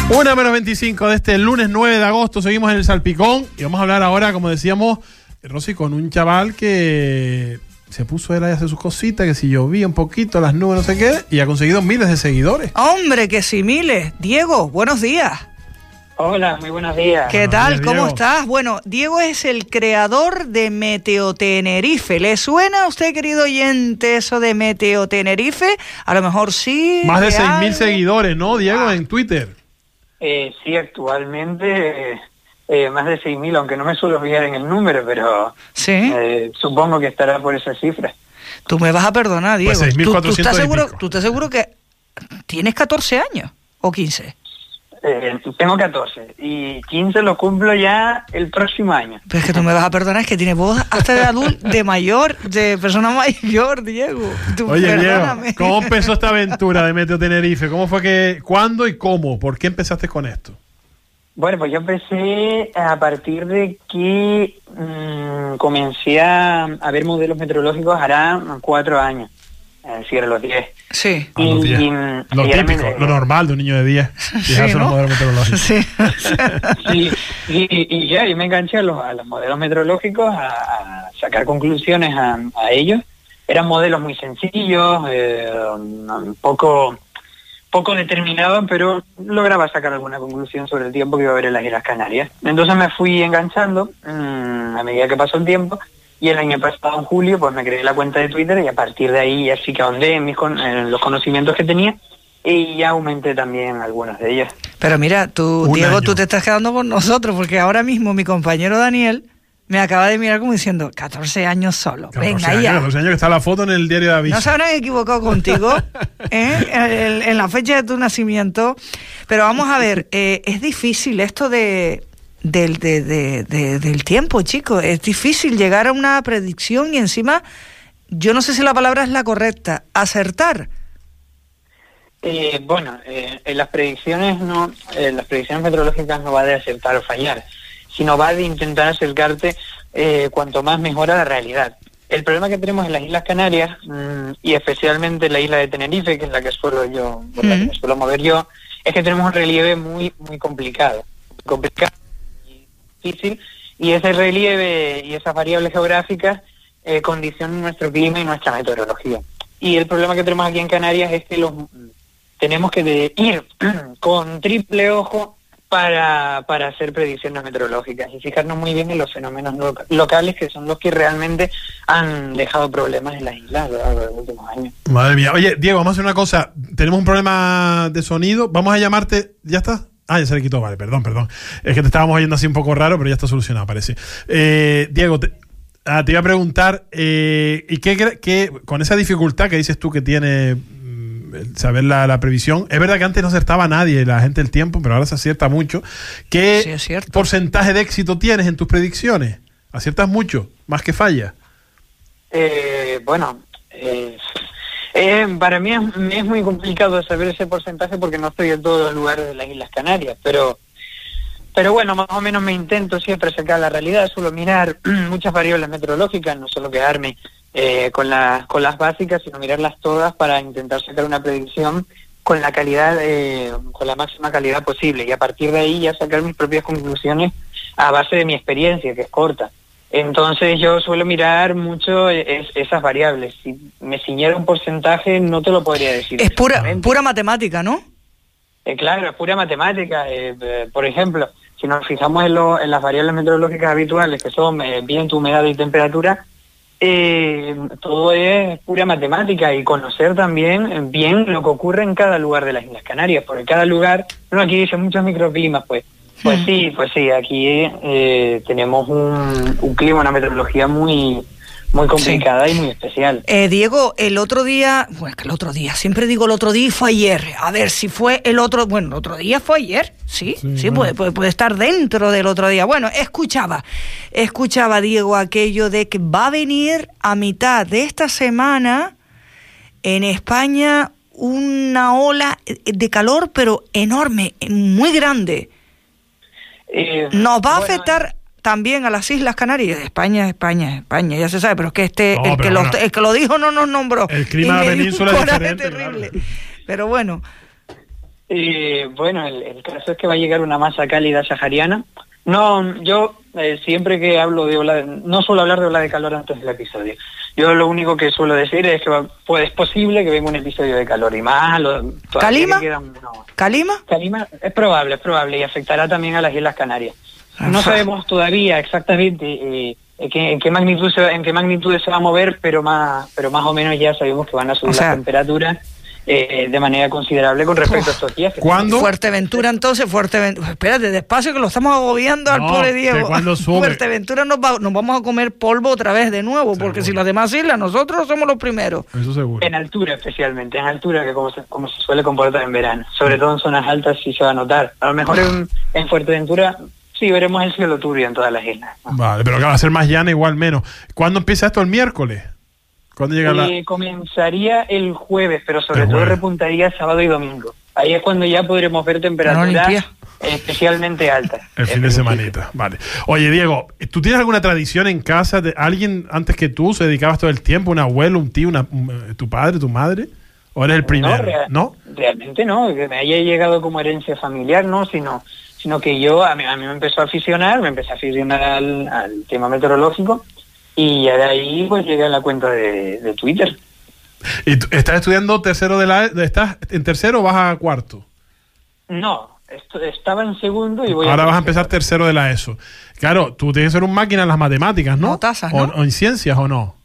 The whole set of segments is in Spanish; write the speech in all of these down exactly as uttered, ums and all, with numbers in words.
Una menos veinticinco de este lunes nueve de agosto, seguimos en el Salpicón y vamos a hablar ahora, como decíamos, Rosy, con un chaval que se puso él a hacer sus cositas, que si llovía un poquito, las nubes, no sé qué, y ha conseguido miles de seguidores. Hombre, que sí, miles. Diego, buenos días. Hola, muy buenos días. ¿Qué Buenos tal? días, ¿Cómo Diego. estás? Bueno, Diego es el creador de Meteo Tenerife. ¿Le suena a usted, querido oyente, eso de Meteo Tenerife? A lo mejor sí. Más de ¿de seis mil algo? seguidores, ¿no, Diego, en Twitter? Eh, sí, actualmente eh, eh, más de seis mil, aunque no me suelo fijar en el número, pero Sí. eh, supongo que estará por esa cifra. Tú me vas a perdonar, Diego. Pues seis mil ¿Tú, tú cuatrocientos estás y seguro, pico. ¿Tú estás seguro que tienes catorce años o quince? Eh, tengo catorce y quince lo cumplo ya el próximo año. Pero es que tú me vas a perdonar, es que tiene voz hasta de adulto, de mayor, de persona mayor, Diego. Tú Oye, perdóname. Diego, ¿cómo empezó esta aventura de Meteo Tenerife? ¿Cómo fue que, cuándo y cómo? ¿Por qué empezaste con esto? Bueno, pues yo empecé a partir de que mmm, comencé a, a ver modelos meteorológicos hará cuatro años, es decir, a los diez. Sí. A los Y- diez. y- Lo y era típico, me- lo normal de un niño de diez. Sí, Fijarse en ¿no? un modelo meteorológico. Sí. Sí, y, y- y ya, yo me enganché a los, a los modelos meteorológicos, a, a sacar conclusiones a, a ellos. Eran modelos muy sencillos, eh, un poco, poco determinados, pero lograba sacar alguna conclusión sobre el tiempo que iba a haber en las Islas Canarias. Entonces me fui enganchando mmm, a medida que pasó el tiempo, y el año pasado, en julio, pues me creé la cuenta de Twitter, y a partir de ahí ya sí que ahondé en, mis con- en los conocimientos que tenía, y ya aumenté también algunos de ellos. Pero mira, tú, Un Diego, año. tú te estás quedando con nosotros, porque ahora mismo mi compañero Daniel me acaba de mirar como diciendo, catorce años solo, catorce venga años, ya. catorce años que está la foto en el diario de aviso. No se habrán equivocado contigo ¿eh? en, en la fecha de tu nacimiento. Pero vamos a ver, eh, es difícil esto de, del, de, de, de- del tiempo, chicos. Es difícil llegar a una predicción y encima, yo no sé si la palabra es la correcta, acertar. Eh, bueno, eh, en las predicciones no, eh, las predicciones meteorológicas no va de acertar o fallar, sino va de intentar acercarte eh, cuanto más mejor a la realidad. El problema que tenemos en las Islas Canarias, mmm, y especialmente en la isla de Tenerife, que es la que suelo yo, por la que Mm. me suelo mover yo, es que tenemos un relieve muy, muy complicado, complicado y difícil, y ese relieve y esas variables geográficas eh, condicionan nuestro clima y nuestra meteorología. Y el problema que tenemos aquí en Canarias es que los tenemos que de ir con triple ojo para, para hacer predicciones meteorológicas y fijarnos muy bien en los fenómenos loca- locales, que son los que realmente han dejado problemas en las islas a lo largo de los últimos años. Madre mía. Oye, Diego, vamos a hacer una cosa. Tenemos un problema de sonido. Vamos a llamarte. ¿Ya está? Ah, ya se le quitó. Vale, perdón, perdón. Es que te estábamos oyendo así un poco raro, pero ya está solucionado, parece. Eh, Diego, te, ah, te iba a preguntar, eh, ¿y qué, cre- qué, con esa dificultad que dices tú que tiene mm, el saber la, la previsión? Es verdad que antes no acertaba nadie, la gente, el tiempo, pero ahora se acierta mucho. ¿Qué Sí, es cierto. porcentaje de éxito tienes en tus predicciones? ¿Aciertas mucho? ¿Más que falla? Eh, bueno, eh, eh, para mí es, es muy complicado saber ese porcentaje porque no estoy en todos los lugares de las Islas Canarias, pero pero bueno, más o menos me intento siempre acercar a la realidad, suelo mirar muchas variables meteorológicas, no solo quedarme eh, con, las con las básicas, sino mirarlas todas para intentar sacar una predicción con la calidad, eh, con la máxima calidad posible, y a partir de ahí ya sacar mis propias conclusiones a base de mi experiencia, que es corta. Entonces yo suelo mirar mucho es, esas variables. Si me ciñera un porcentaje no te lo podría decir. Es pura, exactamente. pura matemática, ¿no? Eh, claro, es pura matemática. Eh, eh, por ejemplo, si nos fijamos en, lo, en las variables meteorológicas habituales, que son eh, viento, humedad y temperatura, eh, todo es pura matemática, y conocer también bien lo que ocurre en cada lugar de las Islas Canarias, porque cada lugar, bueno, aquí dice muchos microclimas, pues, pues Hmm. sí, pues sí, aquí eh, tenemos un, un clima, una meteorología muy, muy complicada y muy especial. Eh, Diego, el otro día, bueno, es que el otro día, siempre digo el otro día y fue ayer. A ver si fue el otro, bueno, el otro día fue ayer, sí, sí, Sí, puede, bueno. puede, puede estar dentro del otro día. Bueno, escuchaba, escuchaba, Diego, aquello de que va a venir a mitad de esta semana en España una ola de calor, pero enorme, muy grande. Eh, Nos va a bueno, afectar también a las Islas Canarias. España, España, España, ya se sabe, pero es que este, No, el, que pero lo, bueno. el que lo dijo no nos nombró. El clima Y de la me dio península un es coraje diferente, terrible. claro. Pero bueno, Eh, bueno, el, el caso es que va a llegar una masa cálida sahariana. No, yo eh, siempre que hablo de ola de, no suelo hablar de ola de calor antes del episodio. Yo lo único que suelo decir es que va, pues es posible que venga un episodio de calor y más. Lo, ¿Calima? Quedan, no. ¿Calima? Calima es probable, es probable y afectará también a las Islas Canarias. Ajá. No sabemos todavía exactamente eh, en, qué, en qué magnitud se, en qué magnitud se va a mover, pero más, pero más o menos ya sabemos que van a subir O sea, las temperaturas. Eh, de manera considerable con respecto uf, a estos días. ¿Cuándo? Fuerteventura, entonces, Fuerteventura. Espérate, despacio que lo estamos agobiando al no, pobre Diego. Cuando sube. Fuerteventura nos, va, nos vamos a comer polvo otra vez de nuevo, seguro. Porque si las demás islas, nosotros somos los primeros. Eso seguro. En altura, especialmente, en altura, que como se, como se suele comportar en verano. Sobre todo en zonas altas sí se va a notar. A lo mejor en, en Fuerteventura sí veremos el cielo turbio en todas las islas, ¿no? Vale, pero que va a ser más llana, igual menos. ¿Cuándo empieza esto? ¿El miércoles? ¿Cuándo llega eh, la...? Comenzaría el jueves, pero sobre el todo jueves. repuntaría sábado y domingo. Ahí es cuando ya podremos ver temperaturas no especialmente altas. El fin de semanita, vale. Oye, Diego, ¿tú tienes alguna tradición en casa de alguien antes que tú se dedicabas todo el tiempo? ¿Un abuelo, un tío, una, un, tu padre, tu madre? ¿O eres el primero? No, real, ¿no? Realmente no, que me haya llegado como herencia familiar, no, sino, sino que yo, a mí, a mí me empezó a aficionar, me empecé a aficionar al, al tema meteorológico. Y ya de ahí pues llegué a la cuenta de, de Twitter. ¿Y tú estás estudiando tercero de la... ¿Estás en tercero o vas a cuarto? No, esto, estaba en segundo y voy Ahora a... vas a empezar tercero de la ESO. Claro, tú tienes que ser un máquina en las matemáticas, ¿no? No tasas, ¿no? O, o en ciencias, ¿o no?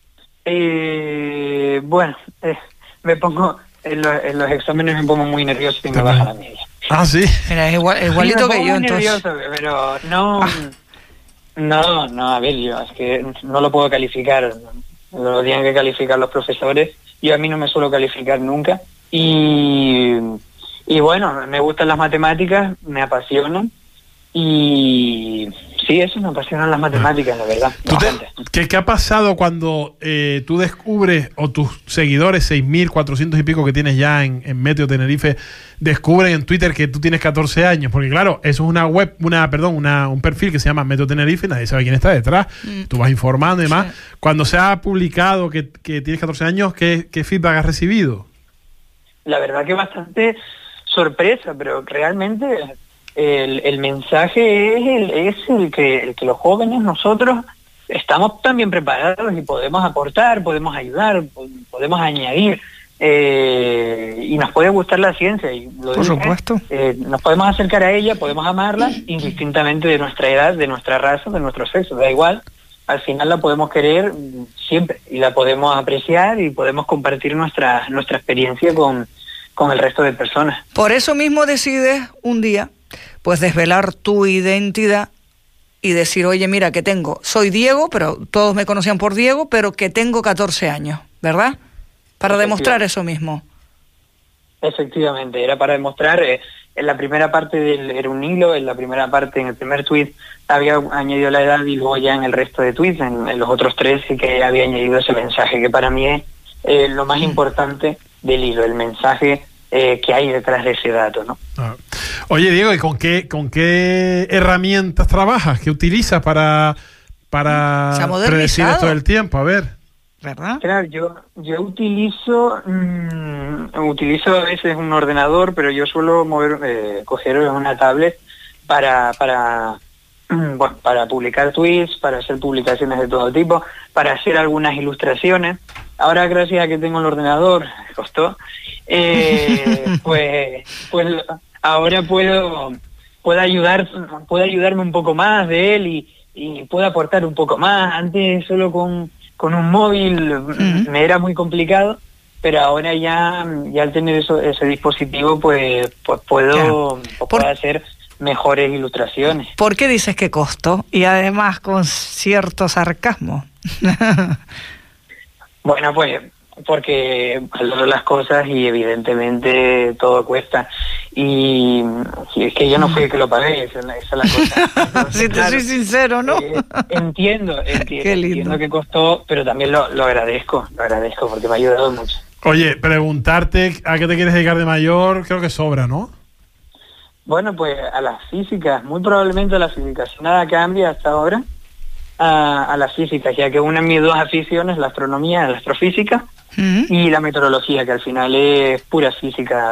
Eh, bueno, eh, me pongo... En, lo, en los exámenes me pongo muy nervioso y me baja la media. Ah, sí. Mira, es igual, igualito que yo, entonces. Nervioso, pero no... Ah. No, no, a ver, yo es que no lo puedo calificar, lo tienen que calificar los profesores, yo a mí no me suelo calificar nunca, y, y bueno, me gustan las matemáticas, me apasionan, y sí, eso, me apasionan las matemáticas, la verdad. Te, ¿qué, ¿Qué ha pasado cuando eh, tú descubres, o tus seguidores, seis mil cuatrocientos y pico que tienes ya en, en Meteo Tenerife, descubren en Twitter que tú tienes catorce años? Porque claro, eso es una web, una perdón, una, un perfil que se llama Meteo Tenerife, nadie sabe quién está detrás, mm. tú vas informando y demás. Sí. Cuando se ha publicado que, que tienes catorce años, ¿qué, ¿qué feedback has recibido? La verdad que bastante sorpresa, pero realmente... El, el mensaje es el, es el que el que los jóvenes, nosotros estamos también preparados y podemos aportar, podemos ayudar, podemos añadir, eh, y nos puede gustar la ciencia, y lo por dije, supuesto, eh, nos podemos acercar a ella, podemos amarla indistintamente de nuestra edad, de nuestra raza, de nuestro sexo, da igual, al final la podemos querer siempre y la podemos apreciar y podemos compartir nuestra nuestra experiencia con, con el resto de personas. Por eso mismo decides un día pues desvelar tu identidad y decir, oye, mira, que tengo, soy Diego, pero todos me conocían por Diego, pero que tengo catorce años, ¿verdad? Para demostrar eso mismo. Efectivamente, era para demostrar, eh, en la primera parte del, era un hilo, en la primera parte, en el primer tweet, había añadido la edad y luego ya en el resto de tweets, en, en los otros tres, sí que había añadido ese mensaje, que para mí es eh, lo más importante del hilo, el mensaje eh, que hay detrás de ese dato, ¿no? Ah. Oye, Diego, ¿y con qué con qué herramientas trabajas? ¿Qué utilizas para, para predecir esto del tiempo? A ver. ¿Verdad? Claro, yo yo utilizo mmm, utilizo a veces un ordenador, pero yo suelo mover eh, coger una tablet para para bueno, para publicar tweets, para hacer publicaciones de todo tipo, para hacer algunas ilustraciones. Ahora, gracias a que tengo el ordenador, costó, eh, pues pues ahora puedo puedo ayudar puedo ayudarme un poco más de él y, y puedo aportar un poco más. Antes solo con con un móvil uh-huh. me era muy complicado, pero ahora ya ya al tener eso, ese dispositivo pues pues puedo, pues puedo hacer mejores ilustraciones. ¿Por qué dices que costó? Y además con cierto sarcasmo. Bueno, pues porque valoro las cosas y evidentemente todo cuesta. Y, y es que yo no fui el que lo pagué, esa es la, esa es la cosa. Entonces, si te claro, soy sincero, ¿no? Eh, entiendo, entiendo, entiendo que costó, pero también lo, lo agradezco, lo agradezco porque me ha ayudado mucho. Oye, preguntarte a qué te quieres dedicar de mayor, creo que sobra, ¿no? Bueno, pues a las físicas, muy probablemente a la física, si nada cambia hasta ahora, a, a las físicas, ya que una de mis dos aficiones, la astronomía, la astrofísica, uh-huh. y la meteorología, que al final es pura física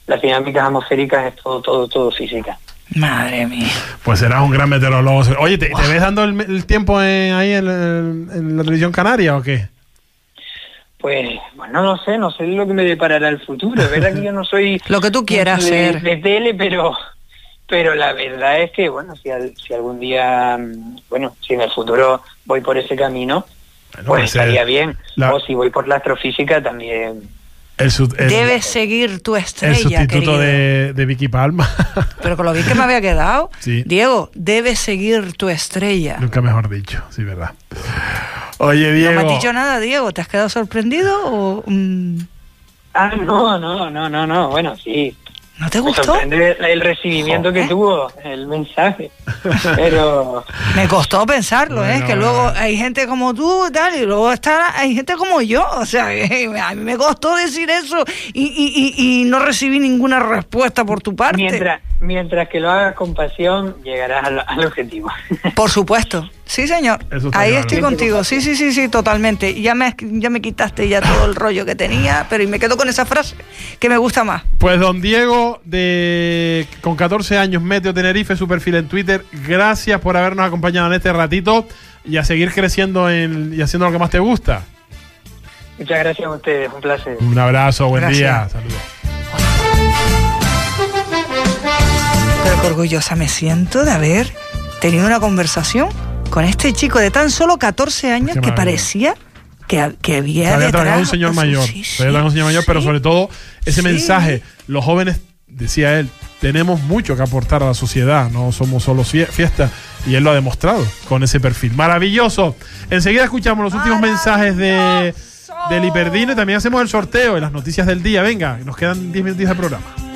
las dinámicas atmosféricas es todo, todo, todo física. Madre mía. Pues serás un gran meteorólogo. Oye, ¿te, ¿te ves dando el, el tiempo en, ahí en, en, en la televisión canaria o qué? Pues, bueno, no sé, no sé lo que me deparará el futuro. Es verdad que yo no soy... Lo que tú quieras de, ser. de tele, pero pero la verdad es que, bueno, si, al, si algún día, bueno, si en el futuro voy por ese camino, bueno, pues estaría bien. La... O si voy por la astrofísica también... El su, el, Debes seguir tu estrella, el sustituto querido. de, de Vicky Palma. Pero con lo bien que me había quedado, sí. Diego, debes seguir tu estrella. Nunca mejor dicho, sí, verdad. Oye, Diego. No me has dicho nada, Diego. ¿Te has quedado sorprendido o...? Mm... Ah, no, no, no, no, no. Bueno, sí. ¿No te me gustó? sorprende el recibimiento Joder. que tuvo el mensaje. Pero... Me costó pensarlo, bueno, ¿eh? Que luego hay gente como tú y tal, y luego está, hay gente como yo. O sea, a mí me costó decir eso y, y, y, y no recibí ninguna respuesta por tu parte. Mientras, mientras que lo hagas con pasión, llegarás al, al objetivo. Por supuesto. Sí, señor. Ahí claro. estoy contigo. Sí, sí, sí, sí, totalmente. Ya me, ya me quitaste ya todo el rollo que tenía, pero y me quedo con esa frase que me gusta más. Pues don Diego, de con catorce años, Meteo Tenerife, su perfil en Twitter. Gracias por habernos acompañado en este ratito y a seguir creciendo en, y haciendo lo que más te gusta. Muchas gracias a ustedes, un placer. Un abrazo, buen gracias. día. Saludos. Pero qué orgullosa me siento de haber tenido una conversación con este chico de tan solo catorce años que parecía que, que había, había detrás tragado un señor mayor, sí, sí, había tragado un señor mayor, sí, pero sobre todo ese sí. mensaje, los jóvenes, decía él, tenemos mucho que aportar a la sociedad, no somos solo fiesta, y él lo ha demostrado con ese perfil. Maravilloso. Enseguida escuchamos los últimos mensajes de del Hiperdino y también hacemos el sorteo y las noticias del día. Venga, nos quedan diez minutos de programa.